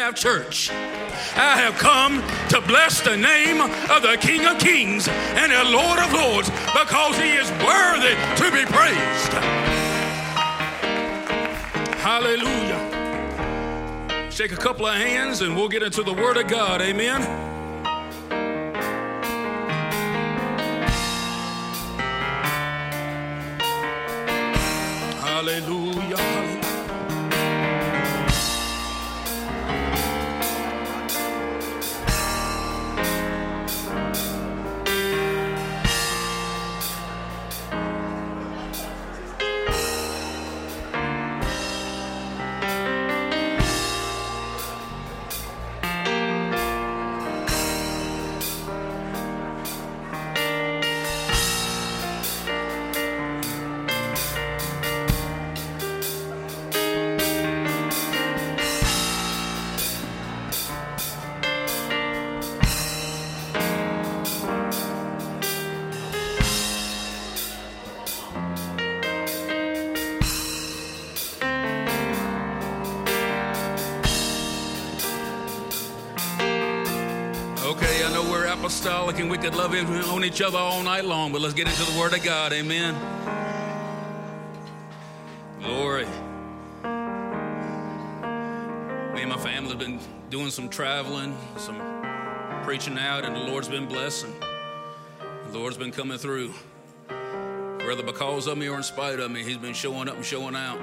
Life Church. I have come to bless the name of the King of Kings and the Lord of Lords because he is worthy to be praised. Hallelujah. Shake a couple of hands and we'll get into the Word of God. Amen. Hallelujah. Okay, I know we're apostolic and we could love on each other all night long, but let's get into the Word of God. Amen. Glory. Me and my family have been doing some traveling, some preaching out, and the Lord's been blessing. The Lord's been coming through. Whether because of me or in spite of me, he's been showing up and showing out.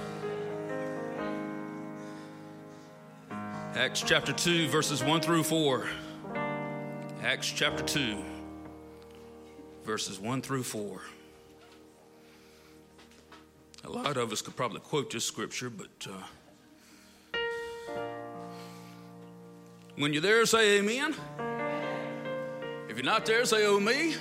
Acts chapter 2, verses 1 through 4. Acts chapter 2, verses 1 through 4. A lot of us could probably quote this scripture, but when you're there, say amen. If you're not there, say oh me.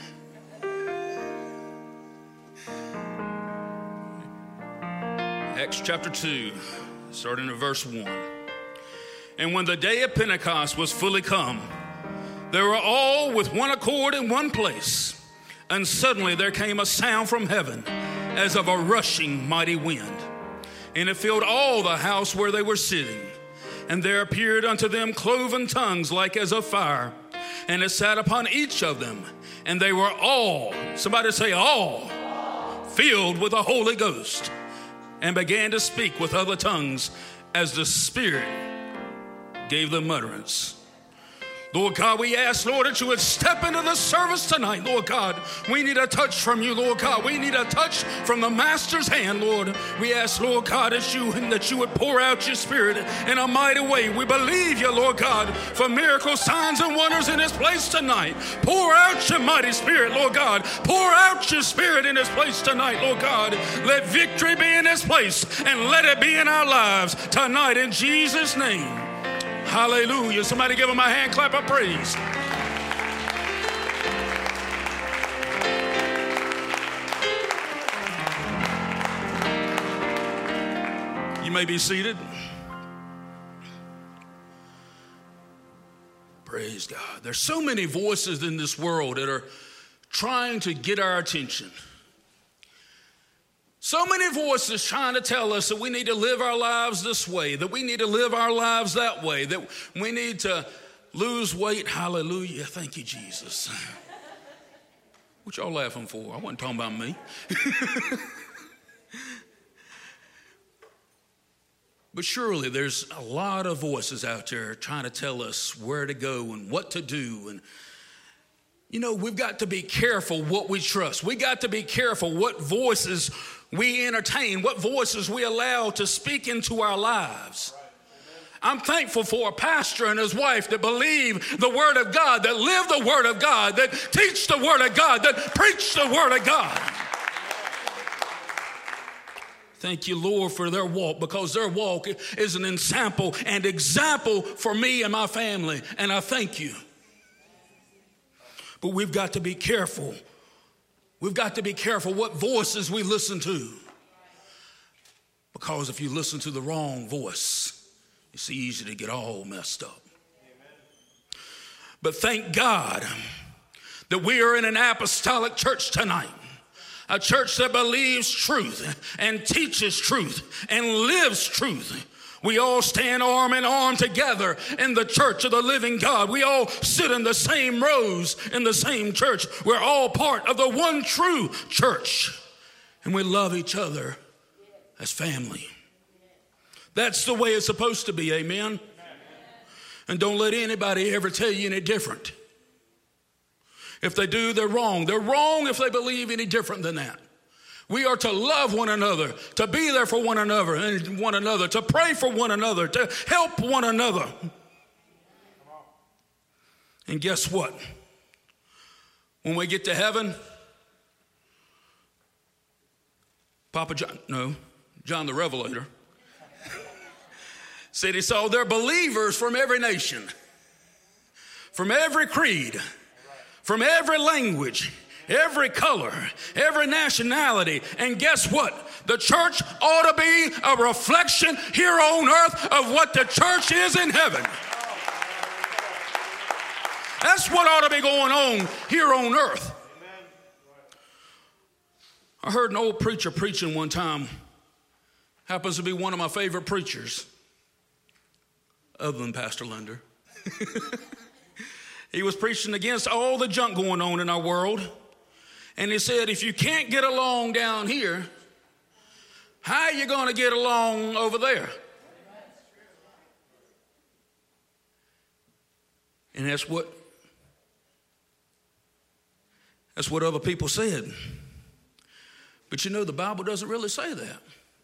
Acts chapter 2, starting at verse 1. And when the day of Pentecost was fully come, they were all with one accord in one place. And suddenly there came a sound from heaven as of a rushing mighty wind. And it filled all the house where they were sitting. And there appeared unto them cloven tongues like as of fire. And it sat upon each of them. And they were all, somebody say all, filled with the Holy Ghost. And began to speak with other tongues as the Spirit gave them utterance. Lord God, we ask, Lord, that you would step into the service tonight, Lord God. We need a touch from you, Lord God. We need a touch from the Master's hand, Lord. We ask, Lord God, that you would pour out your Spirit in a mighty way. We believe you, Lord God, for miracles, signs, and wonders in this place tonight. Pour out your mighty Spirit, Lord God. Pour out your Spirit in this place tonight, Lord God. Let victory be in this place, and let it be in our lives tonight in Jesus' name. Hallelujah. Somebody give him a hand clap of praise. You may be seated. Praise God. There's so many voices in this world that are trying to get our attention. So many voices trying to tell us that we need to live our lives this way, that we need to live our lives that way, that we need to lose weight. Hallelujah. Thank you, Jesus. What y'all laughing for? I wasn't talking about me. But surely there's a lot of voices out there trying to tell us where to go and what to do. And you know, we've got to be careful what we trust. We got to be careful what voices we entertain, what voices we allow to speak into our lives. I'm thankful for a pastor and his wife that believe the Word of God, that live the Word of God, that teach the Word of God, that preach the Word of God. Thank you, Lord, for their walk, because their walk is an example for me and my family, and I thank you. But we've got to be careful. We've got to be careful what voices we listen to. Because if you listen to the wrong voice, it's easy to get all messed up. Amen. But thank God that we are in an apostolic church tonight. A church that believes truth and teaches truth and lives truth. We all stand arm in arm together in the church of the living God. We all sit in the same rows in the same church. We're all part of the one true church. And we love each other as family. That's the way it's supposed to be, amen? And don't let anybody ever tell you any different. If they do, they're wrong. They're wrong if they believe any different than that. We are to love one another, to be there for one another, to pray for one another, to help one another. And guess what? When we get to heaven, John the Revelator, said he saw there believers from every nation, from every creed, from every language, every color, every nationality. And guess what? The church ought to be a reflection here on earth of what the church is in heaven. That's what ought to be going on here on earth. I heard an old preacher preaching one time. Happens to be one of my favorite preachers, other than Pastor Linder. He was preaching against all the junk going on in our world. And he said, if you can't get along down here, how are you going to get along over there? And that's what other people said. But you know, the Bible doesn't really say that.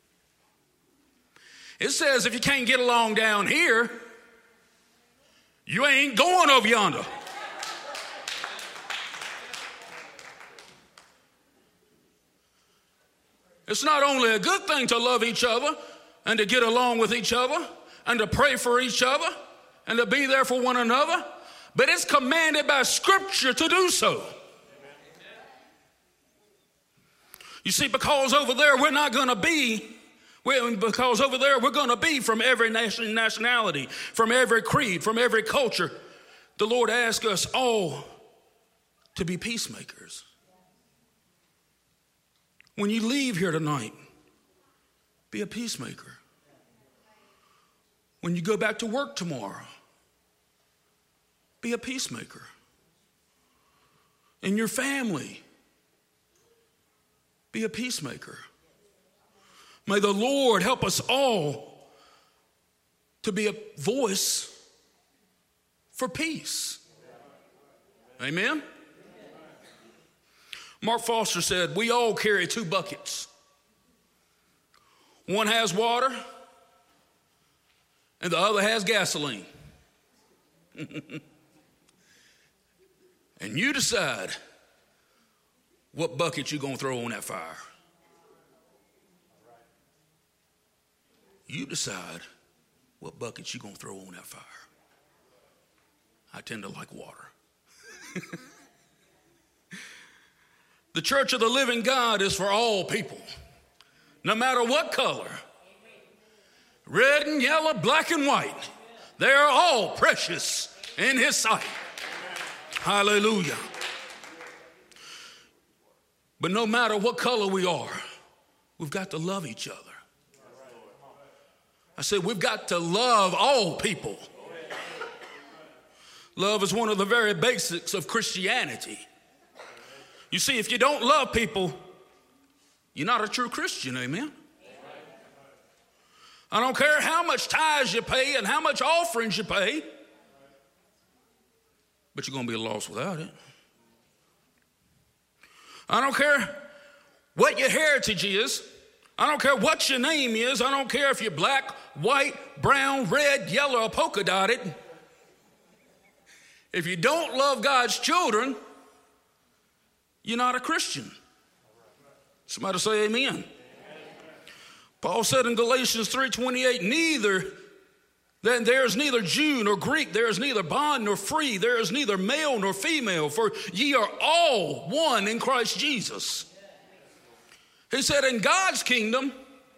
It says if you can't get along down here, you ain't going over yonder. It's not only a good thing to love each other and to get along with each other and to pray for each other and to be there for one another, but it's commanded by Scripture to do so. You see, because over there we're going to be from every nationality, from every creed, from every culture. The Lord asks us all to be peacemakers. When you leave here tonight, be a peacemaker. When you go back to work tomorrow, be a peacemaker. In your family, be a peacemaker. May the Lord help us all to be a voice for peace. Amen? Mark Foster said, we all carry two buckets. One has water and the other has gasoline. And you decide what bucket you're going to throw on that fire. You decide what bucket you're going to throw on that fire. I tend to like water. The church of the living God is for all people, no matter what color, red and yellow, black and white. They are all precious in His sight. Hallelujah. But no matter what color we are, we've got to love each other. I said we've got to love all people. Love is one of the very basics of Christianity. You see, if you don't love people, you're not a true Christian, amen? I don't care how much tithes you pay and how much offerings you pay, but you're going to be lost without it. I don't care what your heritage is. I don't care what your name is. I don't care if you're black, white, brown, red, yellow, or polka dotted. If you don't love God's children, you're not a Christian. Somebody say amen. Paul said in Galatians 3:28, there is neither Jew nor Greek, there is neither bond nor free, there is neither male nor female, for ye are all one in Christ Jesus. He said in God's kingdom,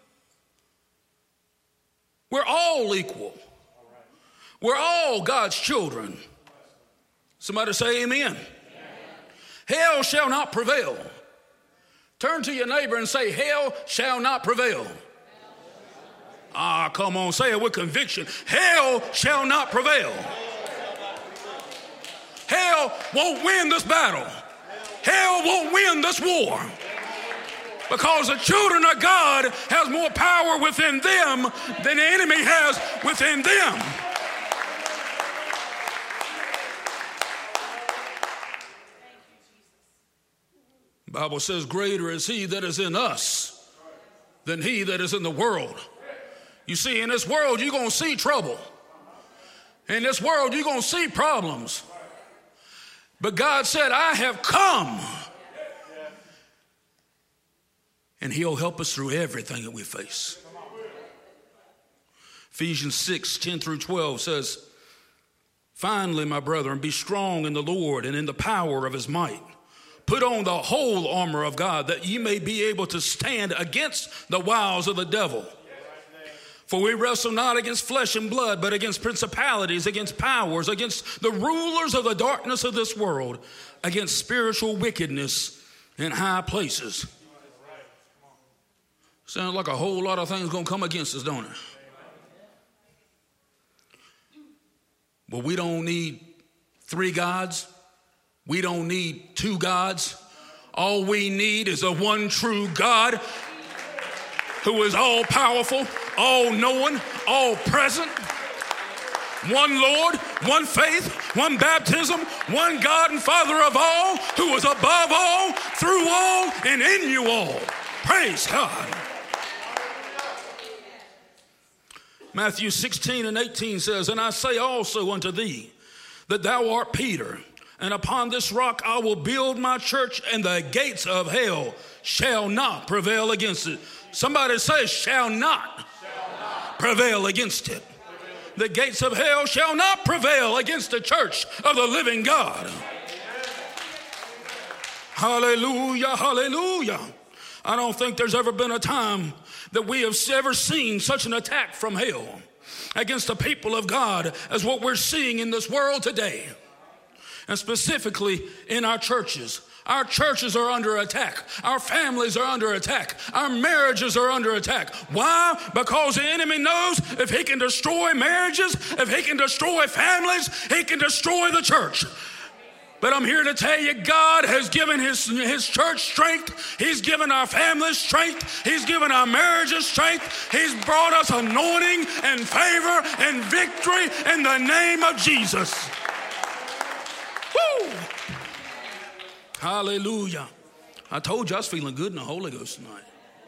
we're all equal. We're all God's children. Somebody say amen. Hell shall not prevail. Turn to your neighbor and say, hell shall not prevail. Come on, say it with conviction. Hell shall not prevail. Hell won't win this battle. Hell won't win this war. Because the children of God has more power within them than the enemy has within them. The Bible says, greater is he that is in us than he that is in the world. You see, in this world, you're going to see trouble. In this world, you're going to see problems. But God said, I have come. And he'll help us through everything that we face. Ephesians 6:10-12 says, finally, my brethren, be strong in the Lord and in the power of his might. Put on the whole armor of God, that ye may be able to stand against the wiles of the devil. For we wrestle not against flesh and blood, but against principalities, against powers, against the rulers of the darkness of this world, against spiritual wickedness in high places. Sounds like a whole lot of things going to come against us, don't it? But we don't need 3 gods. We don't need 2 gods. All we need is a one true God who is all powerful, all knowing, all present. One Lord, one faith, one baptism, one God and Father of all, who is above all, through all, and in you all. Praise God. Matthew 16:18 says, and I say also unto thee that thou art Peter, and upon this rock I will build my church, and the gates of hell shall not prevail against it. Somebody say, shall not prevail against it. The gates of hell shall not prevail against the church of the living God. Hallelujah, hallelujah. I don't think there's ever been a time that we have ever seen such an attack from hell against the people of God as what we're seeing in this world today. And specifically in our churches. Our churches are under attack. Our families are under attack. Our marriages are under attack. Why? Because the enemy knows if he can destroy marriages, if he can destroy families, he can destroy the church. But I'm here to tell you, God has given his church strength. He's given our families strength. He's given our marriages strength. He's brought us anointing and favor and victory in the name of Jesus. Woo! Hallelujah. I told you I was feeling good in the Holy Ghost tonight.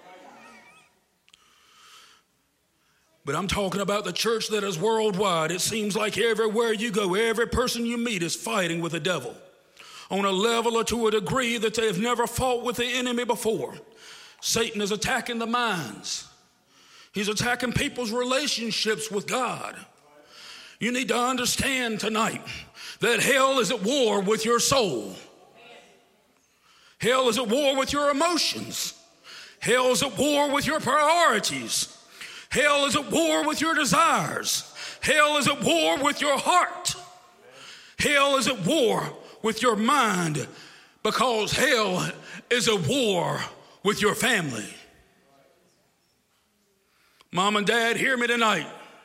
But I'm talking about the church that is worldwide. It seems like everywhere you go, every person you meet is fighting with the devil on a level or to a degree that they have never fought with the enemy before. Satan is attacking the minds. He's attacking people's relationships with God. You need to understand tonight that hell is at war with your soul. Hell is at war with your emotions. Hell is at war with your priorities. Hell is at war with your desires. Hell is at war with your heart. Hell is at war with your mind, because hell is at war with your family. Mom and Dad, hear me tonight.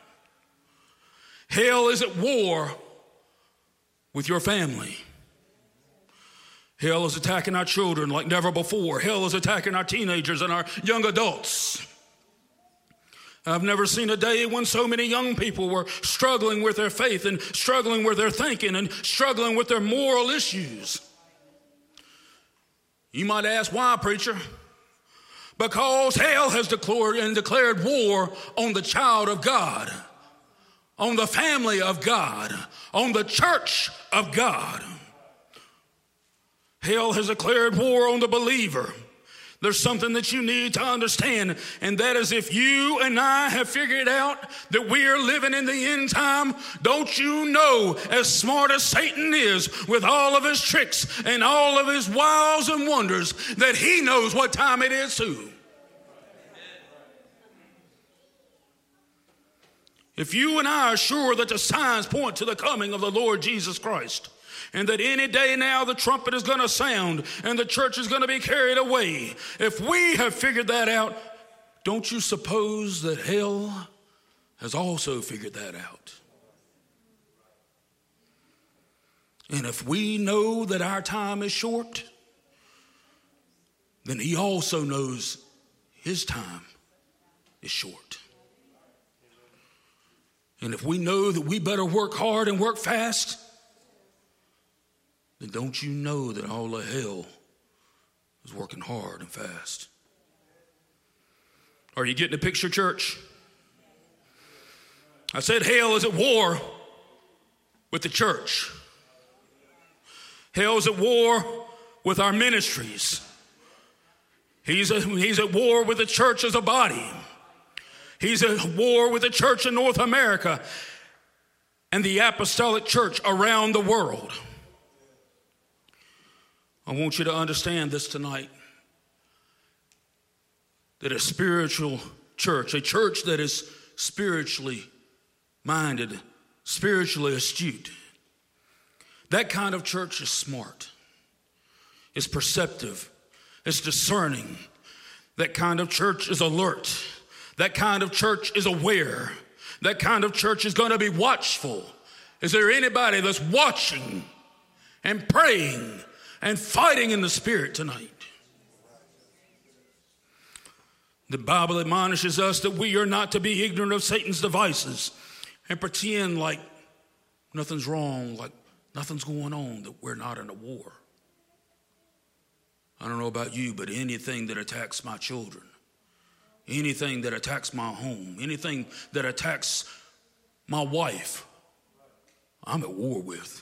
Hell is at war with your family. Hell is attacking our children like never before. Hell is attacking our teenagers and our young adults. I've never seen a day when so many young people were struggling with their faith and struggling with their thinking and struggling with their moral issues. You might ask, why, preacher? Because hell has declared war on the child of God, on the family of God, on the church of God. Hell has declared war on the believer. There's something that you need to understand, and that is if you and I have figured out that we are living in the end time, don't you know, as smart as Satan is with all of his tricks and all of his wiles and wonders, that he knows what time it is too. If you and I are sure that the signs point to the coming of the Lord Jesus Christ, and that any day now the trumpet is going to sound and the church is going to be carried away, if we have figured that out, don't you suppose that hell has also figured that out. And if we know that our time is short, then he also knows his time is short. And if we know that we better work hard and work fast, then don't you know that all of hell is working hard and fast? Are you getting the picture, church? I said hell is at war with the church. Hell is at war with our ministries. He's at war with the church as a body. He's at war with the church in North America and the apostolic church around the world. I want you to understand this tonight, that a spiritual church, a church that is spiritually minded, spiritually astute, that kind of church is smart, is perceptive, is discerning. That kind of church is alert. That kind of church is aware. That kind of church is going to be watchful. Is there anybody that's watching and praying and fighting in the Spirit tonight? The Bible admonishes us that we are not to be ignorant of Satan's devices and pretend like nothing's wrong, like nothing's going on, that we're not in a war. I don't know about you, but anything that attacks my children, anything that attacks my home, anything that attacks my wife, I'm at war with.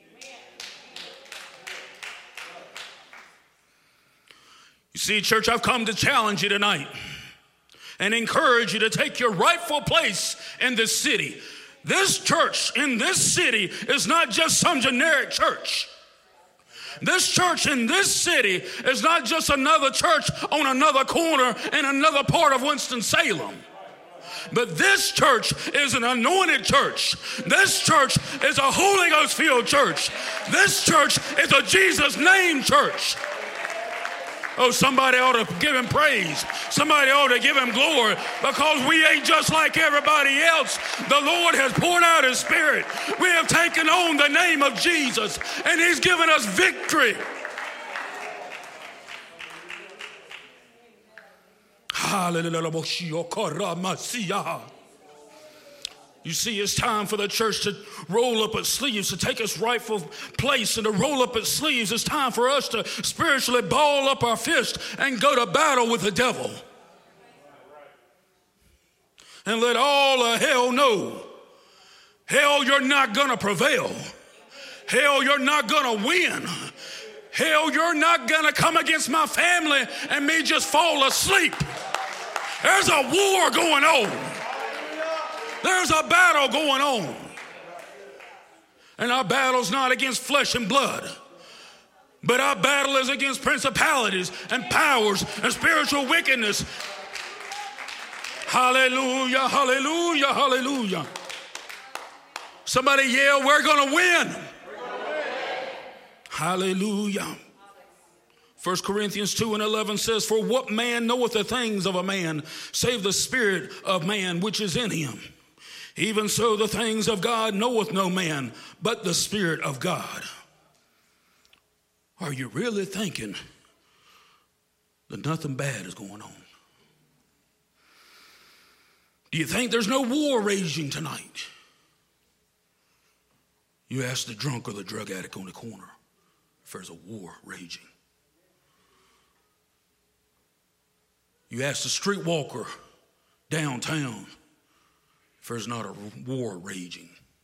You see, church, I've come to challenge you tonight and encourage you to take your rightful place in this city. This church in this city is not just some generic church. This church in this city is not just another church on another corner in another part of Winston-Salem. But this church is an anointed church. This church is a Holy Ghost filled church. This church is a Jesus name church. Oh, somebody ought to give him praise. Somebody ought to give him glory, because we ain't just like everybody else. The Lord has poured out his Spirit. We have taken on the name of Jesus, and he's given us victory. Hallelujah. You see, it's time for the church to roll up its sleeves, to take its rightful place and to roll up its sleeves. It's time for us to spiritually ball up our fist and go to battle with the devil. And let all of hell know, hell, you're not going to prevail. Hell, you're not going to win. Hell, you're not going to come against my family and me just fall asleep. There's a war going on. There's a battle going on. And our battle's not against flesh and blood, but our battle is against principalities and powers and spiritual wickedness. Hallelujah, hallelujah, hallelujah. Somebody yell, we're going to win. Hallelujah. 1 Corinthians 2:11 says, for what man knoweth the things of a man, save the spirit of man which is in him? Even so the things of God knoweth no man, but the Spirit of God. Are you really thinking that nothing bad is going on? Do you think there's no war raging tonight? You ask the drunk or the drug addict on the corner if there's a war raging. You ask the streetwalker downtown if there's not a war raging.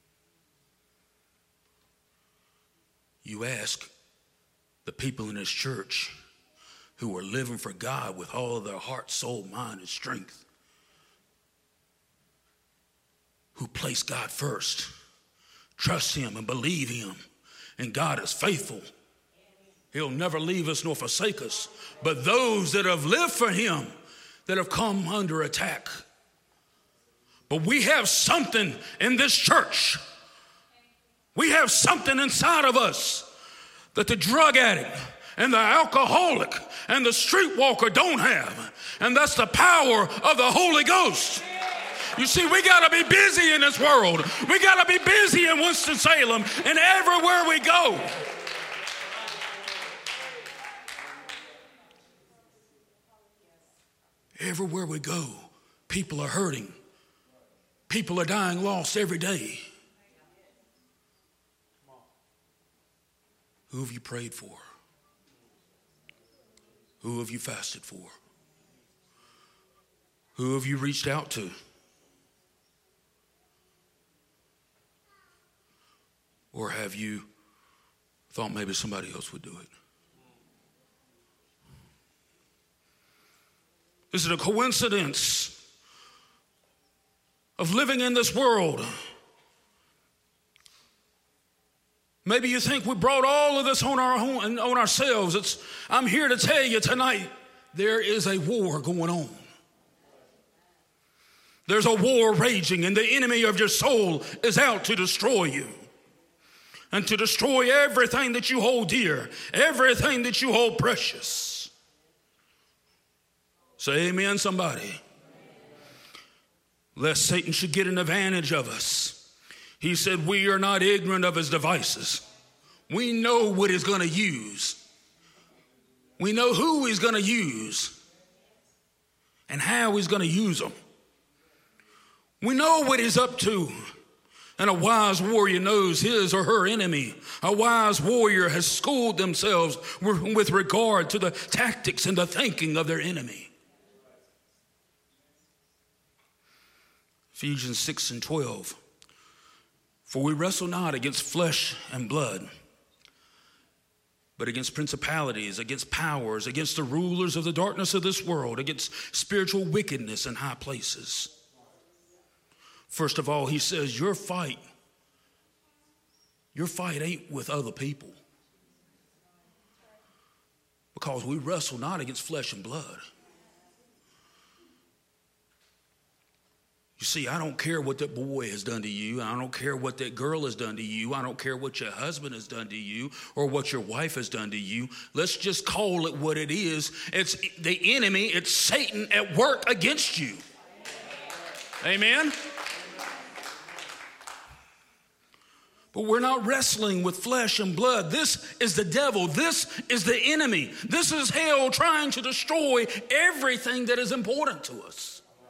You ask the people in this church who are living for God with all of their heart, soul, mind, and strength, who place God first, trust him and believe him, and God is faithful. He'll never leave us nor forsake us. But those that have lived for him, that have come under attack. But we have something in this church. We have something inside of us that the drug addict and the alcoholic and the streetwalker don't have. And that's the power of the Holy Ghost. You see, we got to be busy in this world. We got to be busy in Winston-Salem and everywhere we go. Everywhere we go, people are hurting. People are dying lost every day. Who have you prayed for? Who have you fasted for? Who have you reached out to? Or have you thought maybe somebody else would do it? Is it a coincidence of living in this world? Maybe you think we brought all of this on our own, on ourselves. I'm here to tell you tonight, there is a war going on. There's a war raging, and the enemy of your soul is out to destroy you and to destroy everything that you hold dear, everything that you hold precious. Say amen, somebody. Lest Satan should get an advantage of us. He said, we are not ignorant of his devices. We know what he's going to use. We know who he's going to use and how he's going to use them. We know what he's up to. And a wise warrior knows his or her enemy. A wise warrior has schooled themselves with regard to the tactics and the thinking of their enemy. Ephesians 6:12. For we wrestle not against flesh and blood, but against principalities, against powers, against the rulers of the darkness of this world, against spiritual wickedness in high places. First of all, he says, your fight ain't with other people. Because we wrestle not against flesh and blood. You see, I don't care what that boy has done to you. I don't care what that girl has done to you. I don't care what your husband has done to you or what your wife has done to you. Let's just call it what it is. It's the enemy. It's Satan at work against you. Amen? But we're not wrestling with flesh and blood. This is the devil. This is the enemy. This is hell trying to destroy everything that is important to us.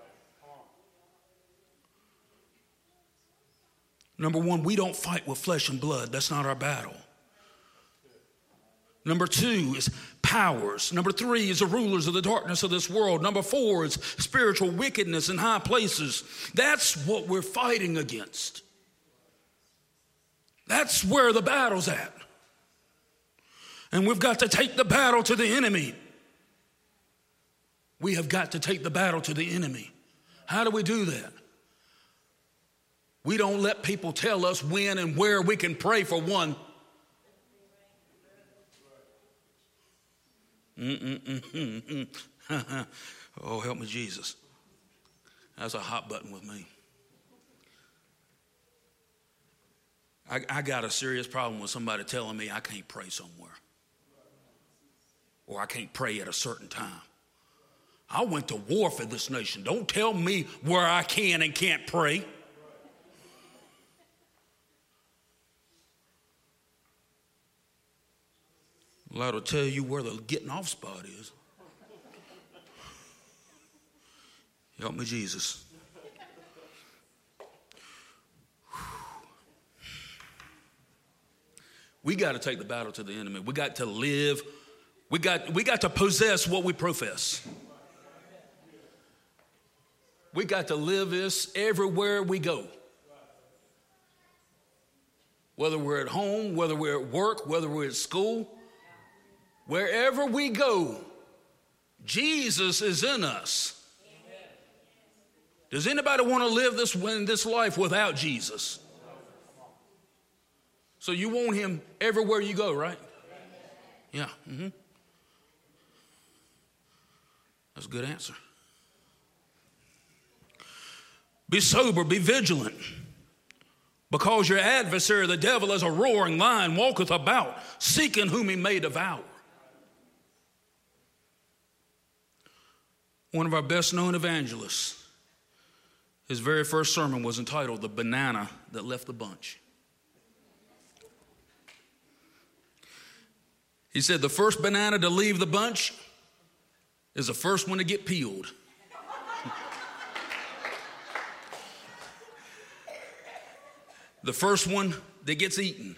Number one, we don't fight with flesh and blood. That's not our battle. Number two is powers. Number three is the rulers of the darkness of this world. Number four is spiritual wickedness in high places. That's what we're fighting against. That's where the battle's at. And we've got to take the battle to the enemy. We have got to take the battle to the enemy. How do we do that? We don't let people tell us when and where we can pray for one. Oh, help me, Jesus. That's a hot button with me. I got a serious problem with somebody telling me I can't pray somewhere. Or I can't pray at a certain time. I went to war for this nation. Don't tell me where I can and can't pray. Well, that'll tell you where the getting off spot is. Help me, Jesus. We got to take the battle to the enemy. We got to live. We got to possess what we profess. We got to live this everywhere we go. Whether we're at home, whether we're at work, whether we're at school, wherever we go, Jesus is in us. Does anybody want to live this life without Jesus? So you want him everywhere you go, right? Yeah. Mm-hmm. That's a good answer. Be sober, be vigilant, because your adversary, the devil, as a roaring lion, walketh about, seeking whom he may devour. One of our best known evangelists His very first sermon was entitled "The Banana That Left the Bunch." He said the first banana to leave the bunch is the first one to get peeled. The first one that gets eaten.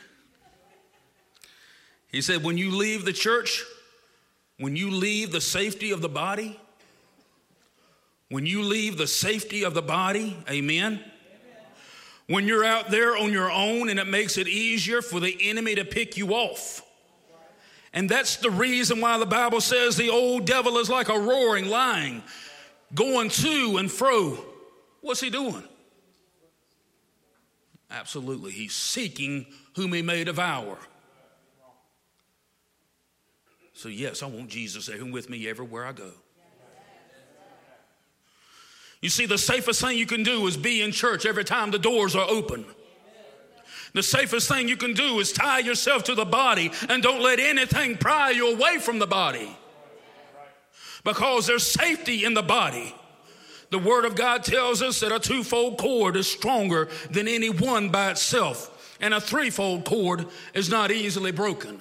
He said when you leave the church, when you leave the safety of the body, when you leave the safety of the body, amen? When you're out there on your own and it makes it easier for the enemy to pick you off. And that's the reason why the Bible says the old devil is like a roaring lion, going to and fro. What's he doing? Absolutely, he's seeking whom he may devour. So yes, I want Jesus there with me everywhere I go. You see, the safest thing you can do is be in church every time the doors are open. The safest thing you can do is tie yourself to the body and don't let anything pry you away from the body. Because there's safety in the body. The Word of God tells us that a twofold cord is stronger than any one by itself. And a threefold cord is not easily broken.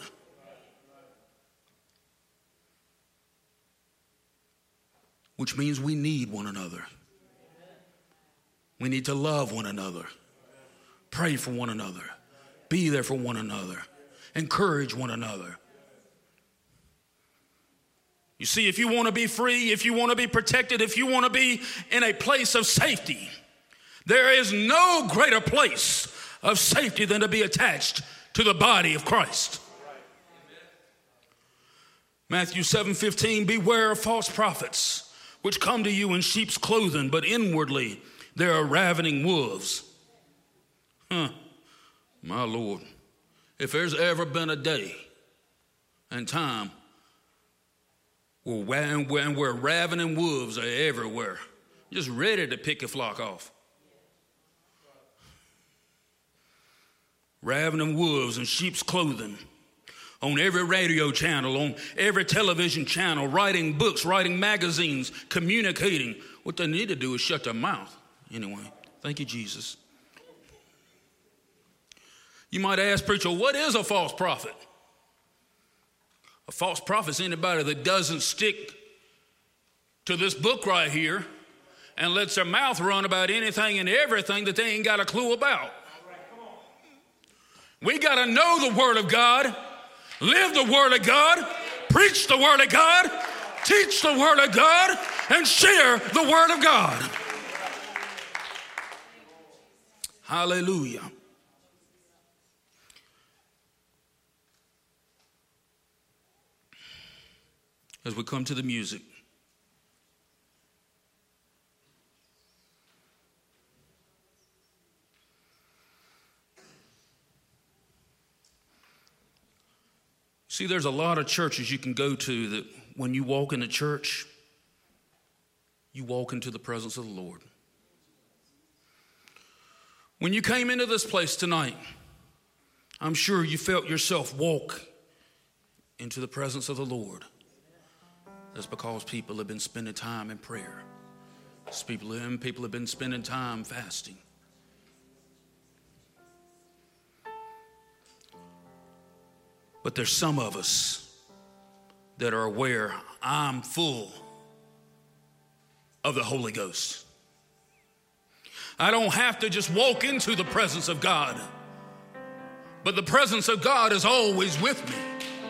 Which means we need one another. We need to love one another. Pray for one another. Be there for one another. Encourage one another. You see, if you want to be free, if you want to be protected, if you want to be in a place of safety, there is no greater place of safety than to be attached to the body of Christ. Matthew 7:15, beware of false prophets, which come to you in sheep's clothing, but inwardly they are ravening wolves. My Lord, if there's ever been a day and time where ravening wolves are everywhere, just ready to pick a flock off. Ravening wolves in sheep's clothing, on every radio channel, on every television channel, writing books, writing magazines, communicating. What they need to do is shut their mouth. Anyway, thank you, Jesus. You might ask, preacher, what is a false prophet? A false prophet is anybody that doesn't stick to this book right here and lets their mouth run about anything and everything that they ain't got a clue about. We got to know the Word of God, live the Word of God, preach the Word of God, teach the Word of God, and share the Word of God. Hallelujah. As we come to the music, see, there's a lot of churches you can go to that when you walk into church, you walk into the presence of the Lord. When you came into this place tonight, I'm sure you felt yourself walk into the presence of the Lord. That's because people have been spending time in prayer. People have been spending time fasting. But there's some of us that are aware, I'm full of the Holy Ghost. I don't have to just walk into the presence of God, but the presence of God is always with me.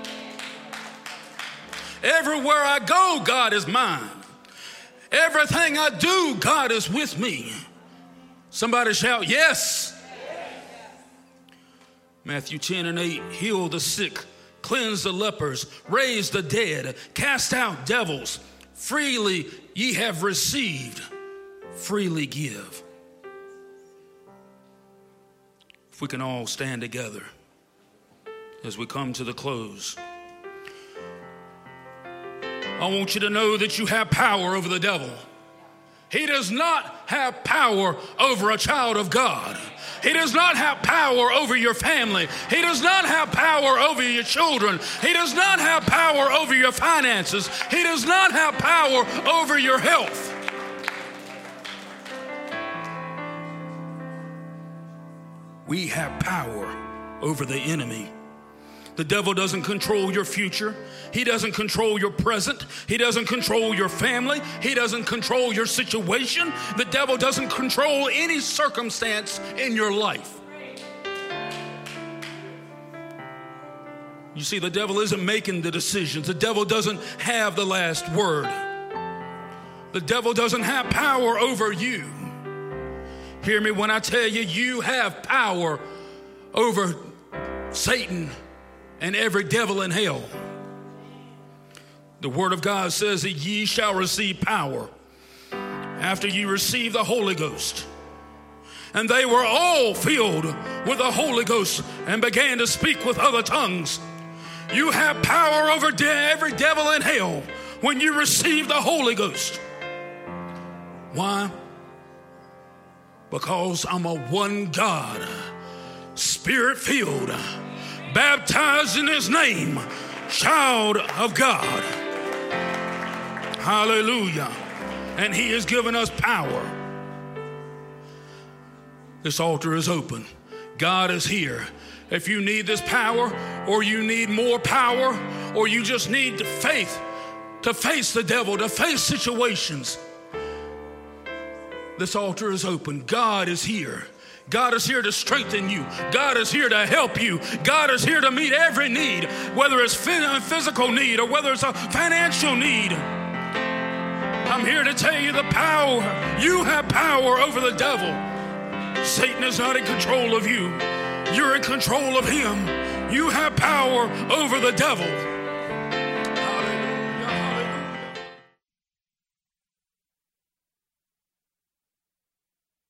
Everywhere I go, God is mine. Everything I do, God is with me. Somebody shout, yes. Matthew 10:8, heal the sick, cleanse the lepers, raise the dead, cast out devils. Freely ye have received, freely give. If we can all stand together as we come to the close. I want you to know that you have power over the devil. He does not have power over a child of God. He does not have power over your family. He does not have power over your children. He does not have power over your finances. He does not have power over your health. We have power over the enemy. The devil doesn't control your future. He doesn't control your present. He doesn't control your family. He doesn't control your situation. The devil doesn't control any circumstance in your life. You see, the devil isn't making the decisions. The devil doesn't have the last word. The devil doesn't have power over you. Hear me when I tell you, you have power over Satan and every devil in hell. The word of God says that ye shall receive power after ye receive the Holy Ghost. And they were all filled with the Holy Ghost and began to speak with other tongues. You have power over every devil in hell when you receive the Holy Ghost. Why? Because I'm a one God, Spirit-filled, baptized in his name, child of God. Hallelujah. And he has given us power. This altar is open. God is here. If you need this power, or you need more power, or you just need the faith to face the devil, to face situations, this altar is open. God is here. God is here to strengthen you. God is here to help you. God is here to meet every need, whether it's a physical need or whether it's a financial need. I'm here to tell you the power. You have power over the devil. Satan is not in control of you. You're in control of him. You have power over the devil.